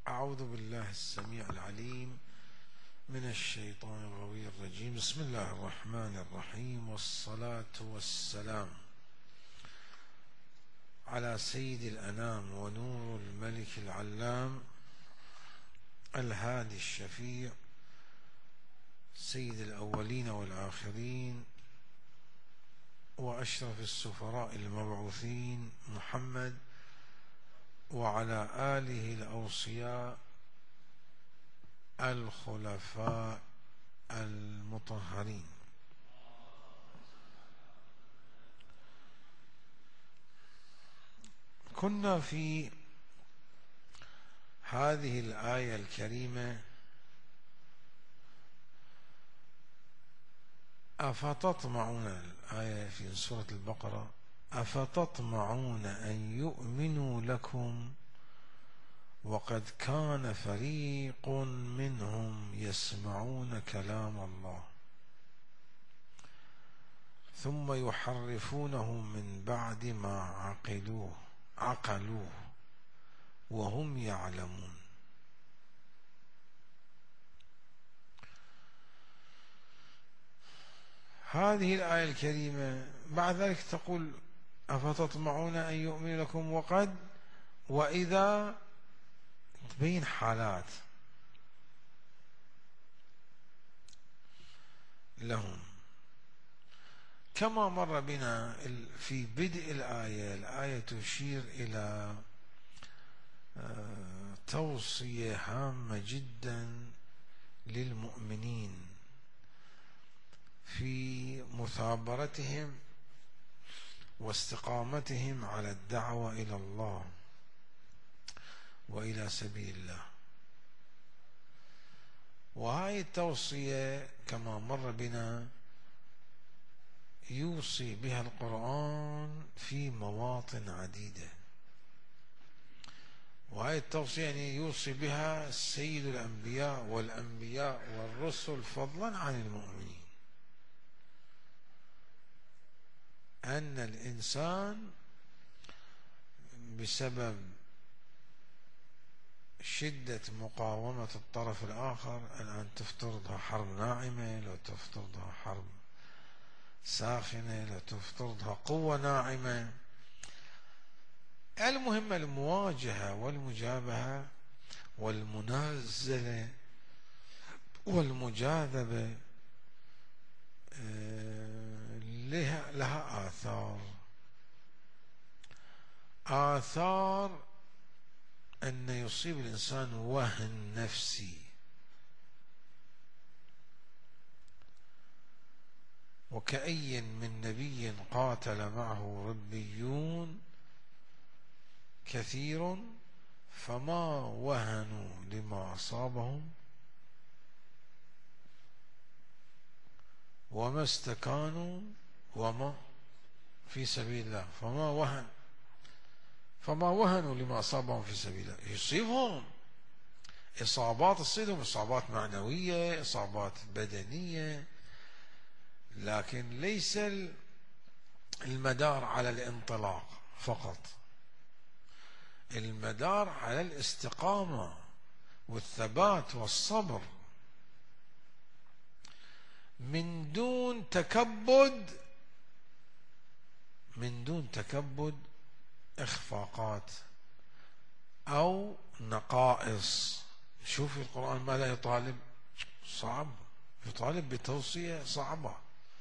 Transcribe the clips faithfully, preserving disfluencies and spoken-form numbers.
أعوذ بالله السميع العليم من الشيطان الغوي الرجيم. بسم الله الرحمن الرحيم، والصلاة والسلام على سيد الأنام ونور الملك العلام الهادي الشفيع سيد الأولين والآخرين وأشرف السفراء المبعوثين محمد وعلى آله الأوصياء الخلفاء المطهرين. كنا في هذه الآية الكريمة: أفتطمعون، الآية في سورة البقرة: أفتطمعون أن يؤمنوا لكم وقد كان فريق منهم يسمعون كلام الله ثم يحرفونه من بعد ما عقلوه عقلوه وهم يعلمون. هذه الآية الكريمة بعد ذلك تقول: أفتطمعون أن يؤمنوا لكم وقد، وإذا، تبين حالات لهم كما مر بنا في بدء الآية. الآية تشير إلى توصية هامة جدا للمؤمنين في مثابرتهم واستقامتهم على الدعوة إلى الله وإلى سبيل الله. وهذه التوصية كما مر بنا يوصي بها القرآن في مواطن عديدة، وهذه التوصية يعني يوصي بها سيد الأنبياء والأنبياء والرسل فضلا عن المؤمنين، أن الإنسان بسبب شدة مقاومة الطرف الآخر، الآن تفترضها حرب ناعمة، لو تفترضها حرب ساخنة، لو تفترضها قوة ناعمة، المهم المواجهة والمجابهة والمنازلة والمجاذبة لها, لها آثار آثار أن يصيب الإنسان وهن نفسي، وكأي من نبي قاتل معه ربيون كثير فما وهنوا لما أصابهم وما استكانوا وما في سبيل الله فما وهن فما وهنوا لما أصابهم في سبيل الله. يصيبهم إصابات، تصيبهم إصابات معنوية، إصابات بدنية، لكن ليس المدار على الانطلاق فقط، المدار على الاستقامة والثبات والصبر من دون تكبد، من دون تكبد إخفاقات أو نقائص. شوف القرآن ما لا يطالب، صعب، يطالب بتوصية صعبة: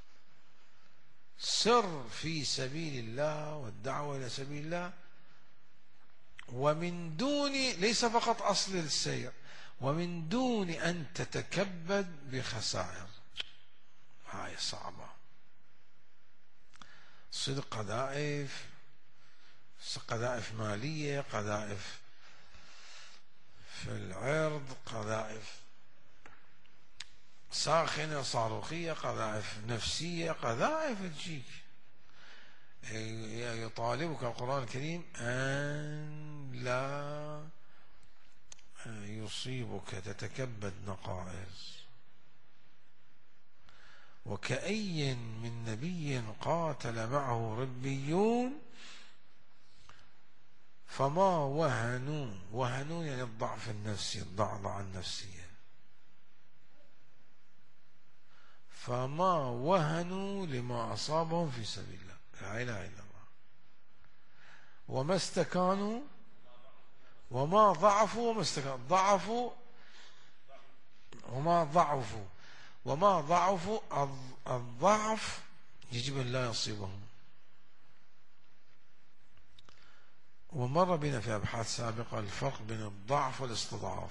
سر في سبيل الله والدعوة إلى سبيل الله، ومن دون، ليس فقط أصل السير، ومن دون أن تتكبد بخسائر. هاي صعبة. صدق قذائف، قذائف مالية، قذائف في العرض، قذائف ساخنة صاروخية، قذائف نفسية، قذائف تجيك. يطالبك القرآن الكريم أن لا يصيبك تتكبد نقائص. وكأي من نبي قاتل معه ربيون فما وهنوا، وهنوا يعني الضعف النفسي، الضعضعة النفسية. فما وهنوا لما أصابهم في سبيل الله، لا إله إلا الله. وما استكانوا، وما ضعفوا، وما استكانوا، ضعفوا وما ضعفوا، وما ضعفوا. الضعف يجب أن لا يصيبهم. ومر بنا في أبحاث سابقة الفرق بين الضعف والاستضعاف.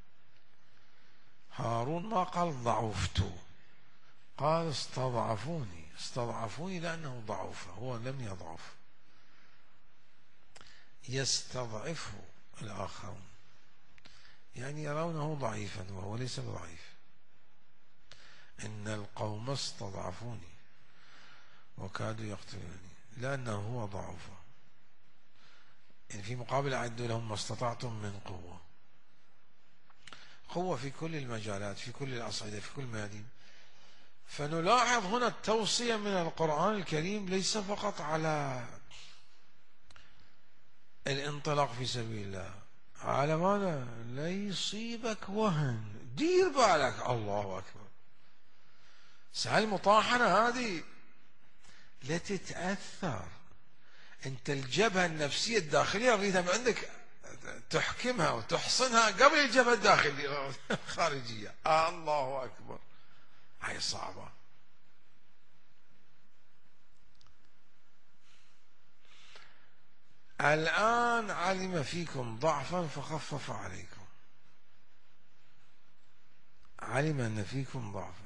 هارون ما قال ضعفت، قال استضعفوني، استضعفوني لأنه ضعف، هو لم يضعف. يستضعفه الآخرون يعني يرونه ضعيفا وهو ليس بضعيف. إن القوم استضعفوني وكادوا يقتلوني لأنه هو ضعف. يعني في مقابل أعدوا لهم ما استطعتم من قوة، قوة في كل المجالات، في كل الأصعدة، في كل الميادين. فنلاحظ هنا التوصية من القرآن الكريم ليس فقط على الانطلاق في سبيل الله، على ماذا؟ لا يصيبك وهن، دير بالك. الله أكبر. سهل المطاحنة هذه لا تتأثر. أنت الجبهة النفسية الداخلية أريدها من عندك تحكمها وتحصنها قبل الجبهة الداخلية الخارجية. آه الله أكبر، هاي صعبة. الآن علم فيكم ضعفا فخفف عليكم، علم أن فيكم ضعفا.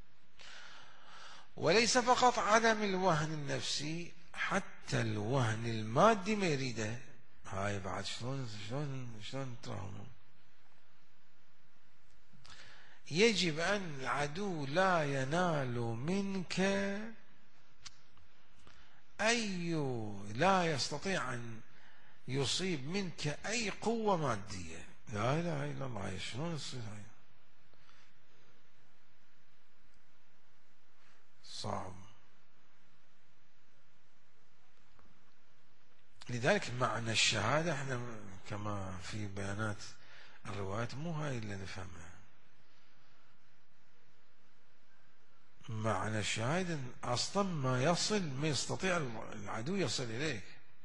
وليس فقط عدم الوهن النفسي، حتى الوهن المادي ما يريده. هاي بعد شلون شلون شلون تراهم. يجب أن العدو لا ينال منك أي، لا يستطيع أن يصيب منك أي قوة مادية. لا إله إلا الله. شلون تصير هاي؟ صعب. لذلك معنى الشهادة احنا كما في بيانات الروايات مو هاي اللي نفهمها. معنى الشهادة أصلا ما يصل، ما يستطيع العدو يصل إليك،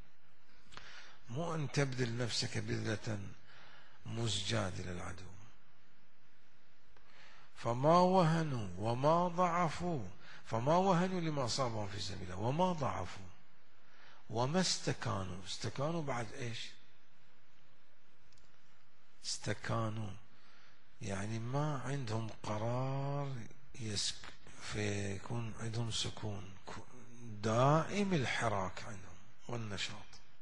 مو أن تبذل نفسك بذلة مزجاة للعدو. فما وهنوا وما ضعفوا، فما وهنوا لما أصابهم في سبيل الله، وما ضعفوا وما استكانوا. استكانوا بعد إيش؟ استكانوا يعني ما عندهم قرار يسك، فيكون عندهم سكون دائم، الحراك عندهم والنشاط.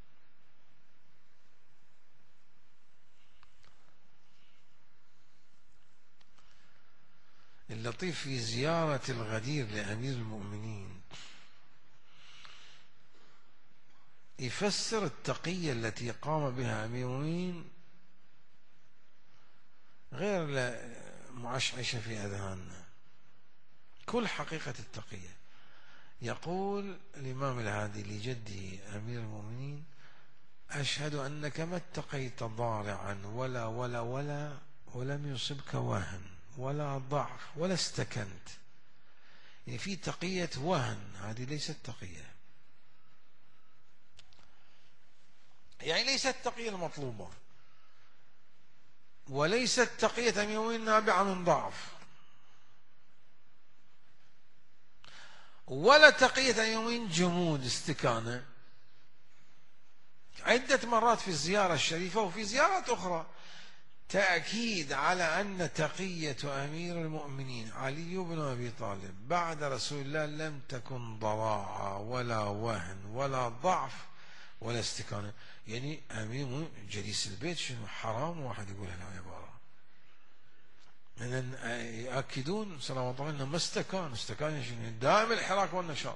اللطيف في زيارة الغدير لأمير المؤمنين يفسر التقية التي قام بها أمير المؤمنين غير معشعشة في أذهاننا، كل حقيقة التقية. يقول الإمام الهادي لجده أمير المؤمنين: أشهد أنك ما اتقيت ضارعا ولا ولا ولا ولم يصبك وهن ولا ضعف ولا استكنت. يعني في تقية وهن، هذه ليست تقية، يعني ليست تقية المطلوبة، وليست تقية أمير المؤمنين نابعة من ضعف، ولا تقية أمير المؤمنين جمود استكانة. عدة مرات في الزيارة الشريفة وفي زيارات أخرى تأكيد على أن تقية أمير المؤمنين علي بن أبي طالب بعد رسول الله لم تكن ضراعة ولا وهن ولا ضعف ولا استكانة. يعني أمير جليس البيت شنو حرام واحد يقول هالعبارة. يأكدون صلوات الله أنه ما استكان، استكان شنو؟ دائم الحراك والنشاط.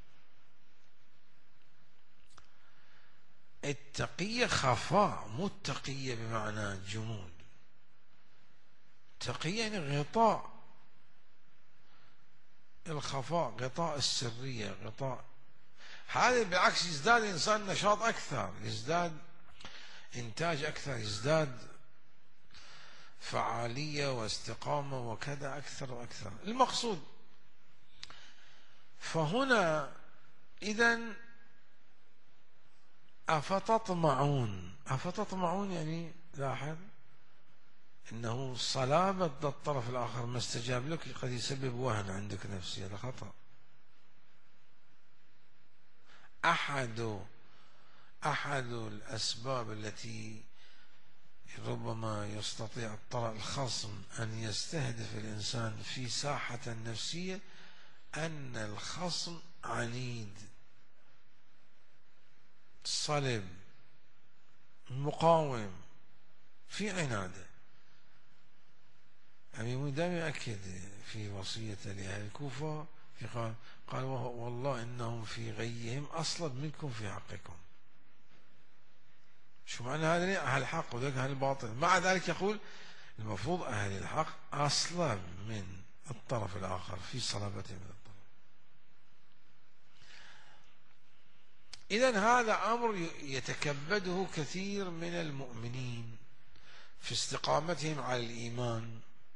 التقية خفاء، مو التقية بمعنى جمود. تقية يعني غطاء، الخفاء غطاء السرية، غطاء. هذا بالعكس يزداد الإنسان نشاط أكثر، يزداد إنتاج أكثر، يزداد فعالية واستقامة وكذا أكثر وأكثر. المقصود فهنا إذن أفتطمعون، أفتطمعون يعني لاحظ إنه صلابة الطرف الآخر ما استجاب لك قد يسبب وهن عندك نفسي، هذا خطأ. أحد أحد الأسباب التي ربما يستطيع الخصم أن يستهدف الإنسان في ساحة النفسية أن الخصم عنيد صلب مقاوم في عناده. أبي دائما يؤكد في وصية لأهل الكوفة في قال قال والله إنهم في غيهم أصلب منكم في حقكم. شو معنى هذا؟ أهل الحق وذاك أهل الباطل. مع ذلك يقول المفروض أهل الحق أصلب من الطرف الآخر في صلابته من الطرف. إذن هذا أمر يتكبده كثير من المؤمنين في استقامتهم على الإيمان،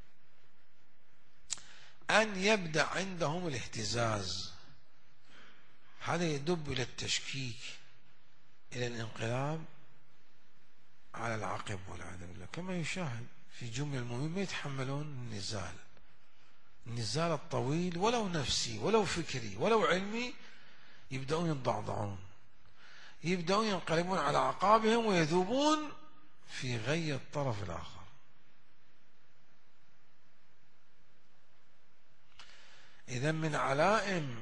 أن يبدأ عندهم الاهتزاز. هذا يدب إلى التشكيك، إلى الانقلاب على العقب والعياذ بالله، كما يشاهد في جملة المؤمنين ما يتحملون النزال، النزال الطويل ولو نفسي ولو فكري ولو علمي، يبدأون يتضعضعون، يبدأون ينقلبون على أعقابهم ويذوبون في غي الطرف الآخر. إذا من علائم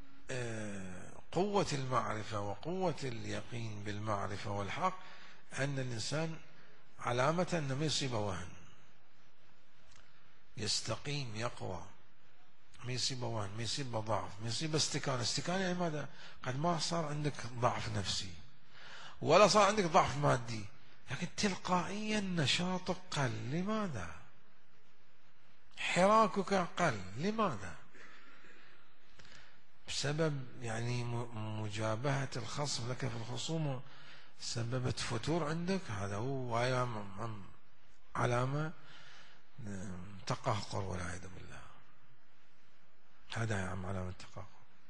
قوة المعرفة وقوة اليقين بالمعرفة والحق أن الإنسان علامة أنه ما يصيب وهن، يستقيم يقوى، ما يصيب وهن، ما يصيب ضعف، ما يصيب استكانة. استكانة يعني ماذا؟ قد ما صار عندك ضعف نفسي ولا صار عندك ضعف مادي، لكن تلقائيا نشاطك قل. لماذا؟ حراكك قل. لماذا؟ بسبب يعني مجابهة الخصم لك في الخصومة سببت فتور عندك. هذا هو علامة تقهقر والعياذ بالله. هذا يا عم علامة تقهقر.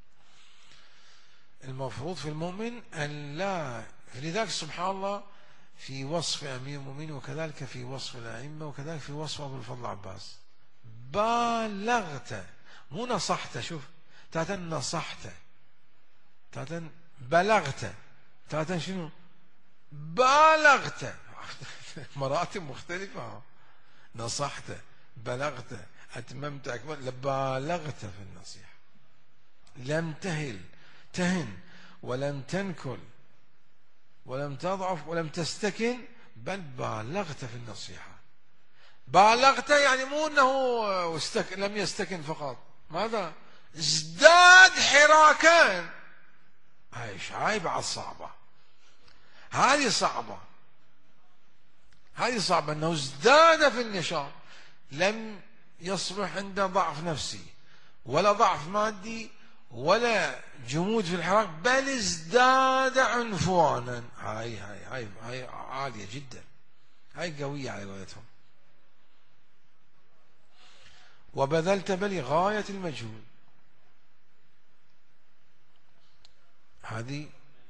المفروض في المؤمن أن لا، لذلك سبحان الله في وصف أمير المؤمنين وكذلك في وصف الأئمة وكذلك في وصف أبو الفضل العباس بالغت، مو نصحت. شوف تاتا نصحت، تاتا بلغت، تاتا شنو بالغت، مراتب مختلفة. نصحت، بلغت، أتممت، أكمل، بالغت في النصيحة. لم تهل تهن ولم تنكل ولم تضعف ولم تستكن، بل بالغت في النصيحة. بالغت يعني مو أنه استك... لم يستكن فقط، ماذا؟ ازداد حراكا. ايش هاي بعد صعبة، هذه صعبة، هذه صعبة أنه ازداد في النشاط، لم يصبح عنده ضعف نفسي ولا ضعف مادي ولا جمود في الحراك، بل ازداد عنفوانا. هاي هاي هاي هاي عالية جدا، هاي قوية على قولتهم. وبذلت بل غاية المجهود. هذه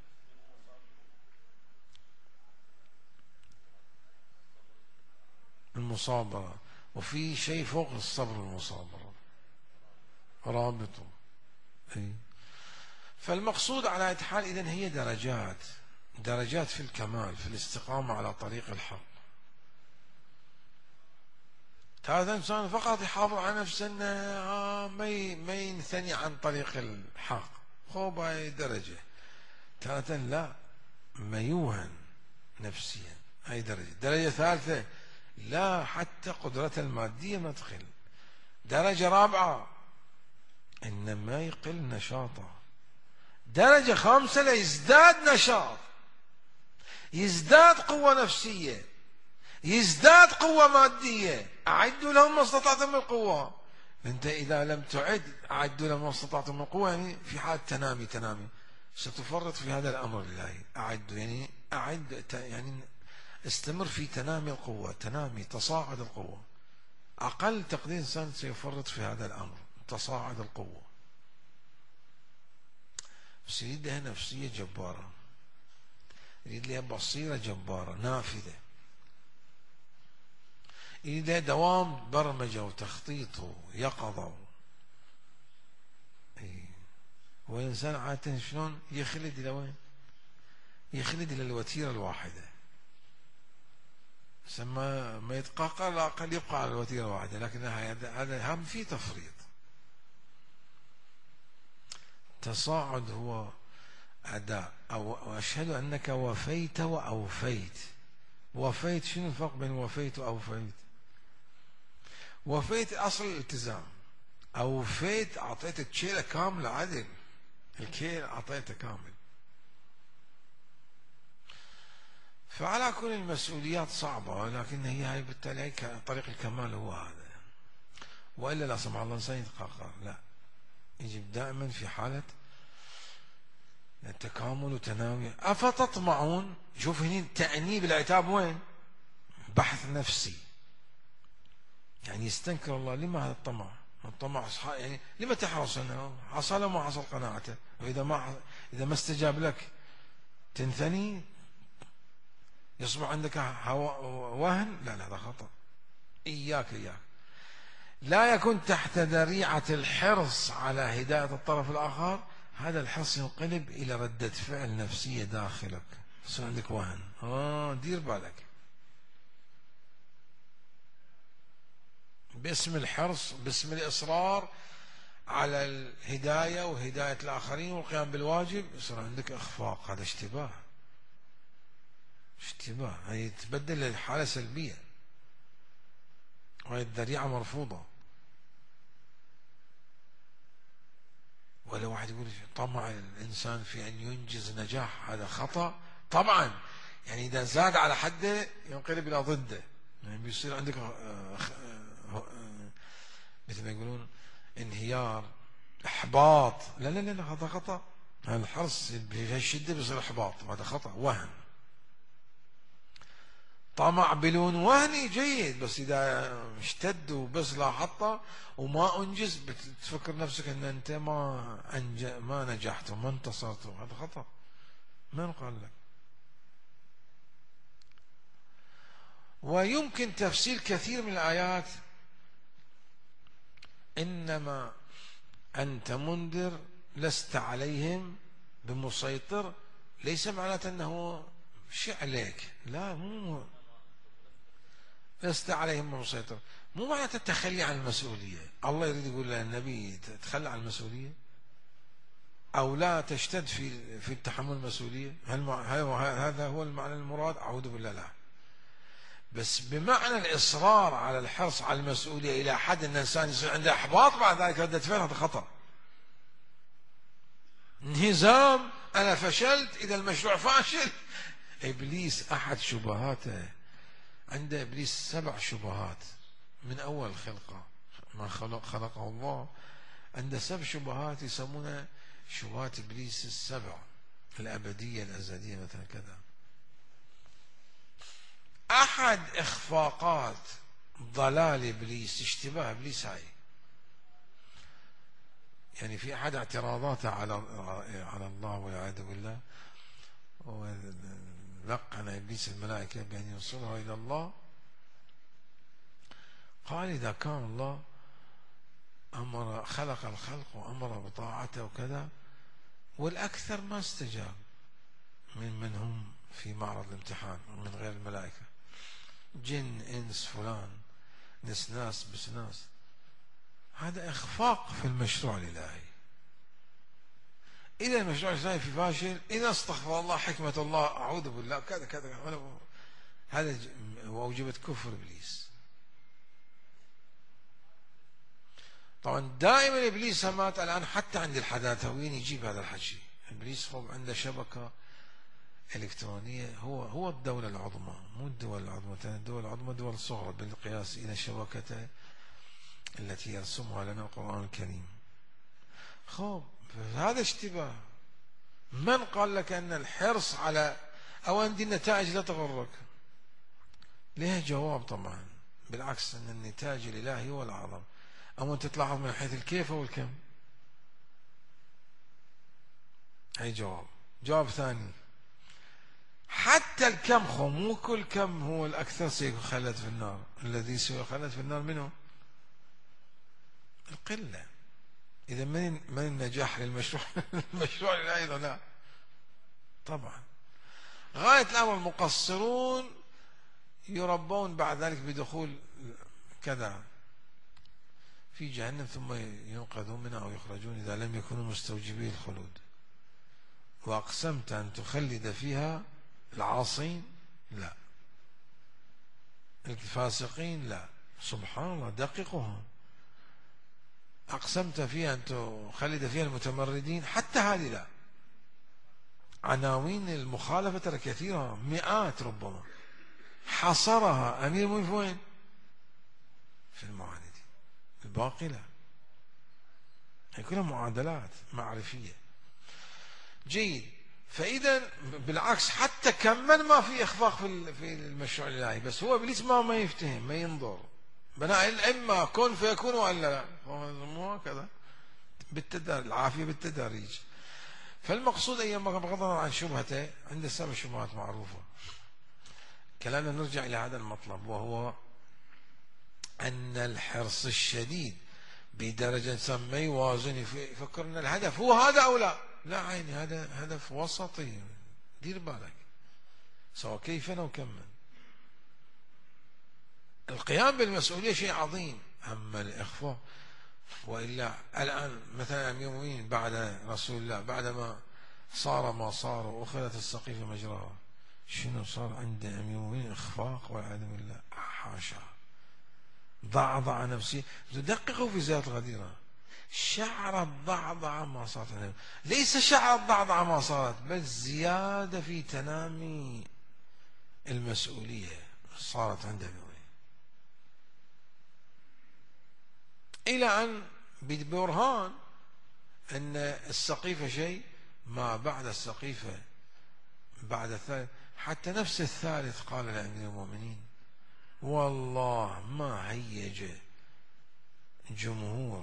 المصابرة. وفي شيء فوق الصبر المصابرة، رابطه. أي. فالمقصود على أي حال إذن هي درجات، درجات في الكمال في الاستقامة على طريق الحق. هذا إنسان فقط يحافظ على نفسه أنه ما ينثني عن طريق الحق، خوب هاي درجة. ثالثا لا، ما يوهن نفسيا، هاي درجة. درجة ثالثة لا، حتى قدرته المادية ما تقل. درجة رابعة إنما يقل نشاطه. درجة خامسة لا، يزداد نشاط، يزداد قوة نفسية، يزداد قوة مادية. أعدوا لهم ما استطعتم من القوة. أنت إذا لم تعد أعدوا لهم ما استطعتم من القوة، يعني في حال تنامي تنامي ستفرط في هذا الأمر. لله أعدوا يعني أعد يعني استمر في تنامي القوة، تنامي تصاعد القوة. أقل تقدير إنسان سيفرط في هذا الأمر، تصاعد القوة. بس يريد لها نفسية جبارة، يريد لها بصيرة جبارة نافذة، يريد لها دوام برمجة وتخطيط ويقظة. والإنسان عادة شلون يخلد إلى وين؟ يخلد إلى الوتيرة الواحدة. سما ما يتقاقر لا أقل يبقى على الوتيرة الواحدة، لكن هذا هم في تفريط. تصاعد هو أداء، أو أشهد أنك وفيت وأوفيت. وفيت، شنو الفرق بين وفيت وأوفيت؟ وفيت أصل الالتزام، أوفيت أعطيت الكيلة كاملة عدل، الكيل أعطيته كامل. فعلى كل المسؤوليات صعبة، لكن هي هاي بالتالي طريق الكمال هو هذا. وإلا لا سمح الله الإنسان يتقهقر، لا، يجب دائما في حالة التكامل وتناوي. أفتطمعون، شوف هنا تأنيب العتاب وين؟ بحث نفسي، يعني يستنكر الله. لما هذا الطمع؟ الطمع يعني لما تحرص انه حصل وما حصل قناعته، واذا ما اذا ما استجاب لك تنثني، يصبح عندك وهن. لا لا، هذا خطأ. اياك اياك لا يكون تحت ذريعة الحرص على هداية الطرف الآخر. هذا الحرص ينقلب إلى ردة فعل نفسية داخلك، يصير عندك وهن. آه دير بالك، باسم الحرص، باسم الإصرار على الهداية وهداية الآخرين والقيام بالواجب، يصير عندك إخفاق. هذا اشتباه، اشتباه، هي تبدل الحالة سلبية، وهي الذريعة مرفوضة. ولا واحد يقول طمع الإنسان في أن ينجز نجاح، هذا خطأ طبعا. يعني إذا زاد على حده ينقلب إلى ضده، يعني بيصير عندك مثل ما يقولون انهيار، إحباط. لا لا لا، هذا خطأ. الحرص بهالشدة بيصير إحباط، هذا خطأ، وهن. طمع بلون وهني جيد، بس إذا اشتد وبس لا حطه وما أنجز، بتفكر نفسك أن أنت ما أنج... ما نجحت وما انتصرت، هذا خطأ. من قال لك؟ ويمكن تفسير كثير من الآيات إنما أنت منذر لست عليهم بمسيطر، ليس معناته أنه شيء عليك، لا، مو لست عليهم بمسيطر، مو معناته التخلي عن المسؤولية. الله يريد يقول للنبي تتخلى عن المسؤولية أو لا تشتد في في تحمل المسؤولية؟ هل هذا هو المعنى المراد؟ أعوذ بالله، لا. بس بمعنى الإصرار على الحرص على المسؤولية إلى حد أن الإنسان يصير عنده إحباط بعد ذلك ردة فعل، هذا خطأ. انهزام، أنا فشلت، إذا المشروع فاشل. إبليس أحد شبهاته، عند إبليس سبع شبهات من أول خلقه، ما خلق خلقه الله، عنده سبع شبهات يسمونها شبهات إبليس السبع، الأبدية الأزلية مثلا كذا. أحد إخفاقات ضلال إبليس اشتباه إبليس هاي. يعني في أحد اعتراضاته على على الله والعياذ بالله، ولقن إبليس الملائكة بأن يوصلها إلى الله. قال إذا كان الله أمر خلق الخلق وأمر بطاعته وكذا، والأكثر ما استجاب من من هم في معرض الامتحان من غير الملائكة، جن إنس فلان نسناس بسناس، هذا إخفاق في المشروع الإلهي. إذا المشروع الإلهي في فاشل، إذا استغفر الله حكمة الله، أعوذ بالله كذا كذا، هذا وأوجبت كفر إبليس. طبعا دائما إبليس مات الآن حتى عند الحداثة، وين يجيب هذا الحكي؟ إبليس فوق عنده شبكة إلكترونية، هو هو الدولة العظمى، مو الدول العظمى. الدول العظمى دول صغرى بالقياس إلى شبكته التي يرسمها لنا القرآن الكريم. خب هذا اشتباه. من قال لك أن الحرص على أو أن دي النتائج لا تغرك؟ لها جواب طبعا، بالعكس أن النتاج الإلهي هو الأعظم. أما أنت تلاحظ من حيث الكيف والكم. هي جواب. جواب ثاني، حتى الكم خو مو كل كم هو الأكثر سيخلد في النار. الذي سيخلد في النار منه القلة. إذا من من النجاح للمشروع المشروع الإلهي لا طبعا. غاية الأمر المقصرون يربون بعد ذلك بدخول كذا في جهنم، ثم ينقذون منها أو يخرجون إذا لم يكونوا مستوجبي الخلود. وأقسمت أن تخلد فيها العاصين لا، الفاسقين لا. سبحان الله، دققهم. أقسمت فيها أن تخلد فيها المتمردين، حتى هذه لا. عناوين المخالفة ترى كثيرة، مئات ربما. حصرها أمير المؤمنين وين؟ في المعاندين، الباقي لا. هي كلها معادلات معرفية. جيد. فإذا بالعكس حتى كمن ما في إخفاق في في المشروع الإلهي، بس هو إبليس ما ما يفتهم ما ينظر. بناء إما كن فيكون ولا لا، مو هكذا بالتدريج، العافية بالتدريج. فالمقصود أيما بغض النظر عن شبهته، عند سبب شبهات معروفة. كلامنا نرجع إلى هذا المطلب، وهو أن الحرص الشديد بدرجة ما يوازن يفكر أن الهدف هو هذا أو لا. لا عيني، هذا هدف وسطي، دير بالك سواء كيفا أو كما. القيام بالمسؤولية شيء عظيم، أما الإخفاء وإلا. الآن مثلا أمير المؤمنين بعد رسول الله، بعدما صار ما صار وأخذت السقيفة مجراها، شنو صار عند أمير المؤمنين؟ إخفاق والعياذ بالله. حاشا، ضعضع نفسي. تدققوا في زيادة الغديرة، شعر الضعضع ما صارت عنه. ليس شعر الضعضع ما صارت، بل زيادة في تنامي المسؤولية صارت عنده، إلى أن ببرهان أن السقيفة شيء، ما بعد السقيفة بعد الثالث، حتى نفس الثالث قال لأمير المؤمنين: والله ما هيج جمهور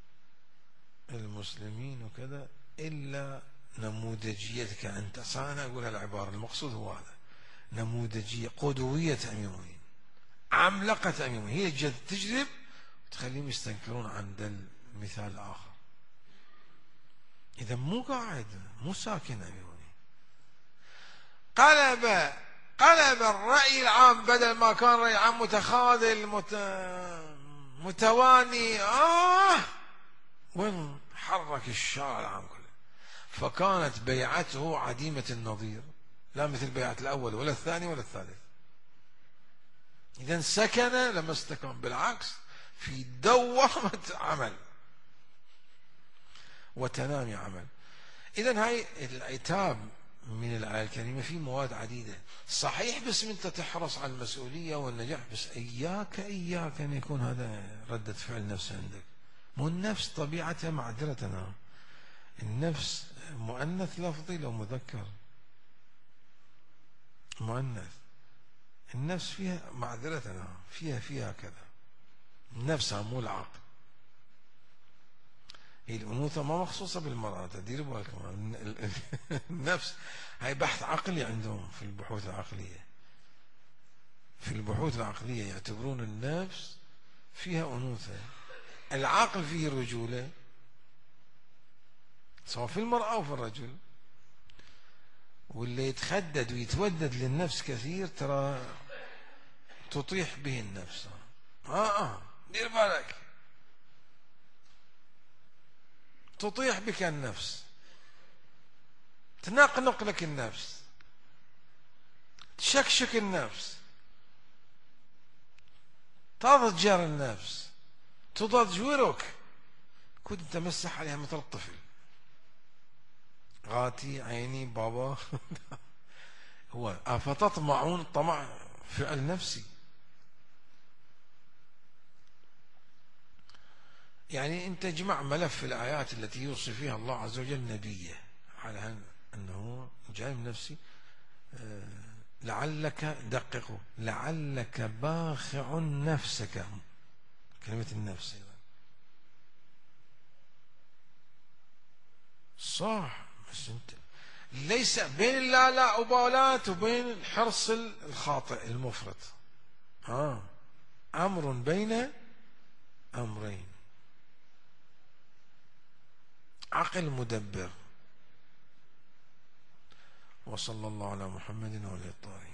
المسلمين وكذا إلا نموذجيتك أنت. أنا أقول هالعبارة، المقصود هو هذا، نموذجية قدوية أمير المؤمنين، عملقة أمير المؤمنين، هي جد تجذب تخليهم يستنكرون عند المثال الآخر. إذا مو قاعد، مو ساكن أمير المؤمنين. قلب قلب الرأي العام، بدل ما كان رأي عام متخاذل مت... متواني، آه وين حرك الشارع العام كله. فكانت بيعته عديمة النظير، لا مثل بيعة الأول ولا الثاني ولا الثالث. إذا سكن لما استكان، بالعكس في دوامة عمل وتنامي عمل. إذا هاي العتاب من الآية الكريمة في مواد عديدة. صحيح بس أنت تحرص على المسؤولية والنجاح، بس إياك إياك أن يكون هذا ردة فعل نفس عندك. مو النفس طبيعتها معذرتنا، النفس مؤنث لفظي لو مذكر؟ مؤنث. النفس فيها معذرتنا فيها فيها كذا، نفسها مو العقل. هي الأنوثة ما مخصوصة بالمرأة، تدير بالكم. النفس هاي بحث عقلي عندهم في البحوث العقلية. في البحوث العقلية يعتبرون النفس فيها أنوثة، العقل فيه رجولة، سواء في المرأة أو في الرجل. واللي يتخدد ويتودد للنفس كثير ترى تطيح به النفس. آه آه دير بالك، تطيح بك النفس، تنقنق لك النفس، تشكشك النفس، تضجر النفس، تضجرك. كنت تمسح عليها مثل الطفل، غاتي عيني بابا. هو أفتطمعون الطمع فعل نفسي. يعني أنت جمع ملف الآيات التي يوصي فيها الله عز وجل نبيه على أنه جانب نفسي، لعلك، دققوا، لعلك باخع نفسك، كلمة النفس صح، بس انت ليس بين لا لا أبالات وبين الحرص الخاطئ المفرط. ها أمر بين أمرين، عقل مدبر. وصلى الله على محمد وعلى آله الطاهرين.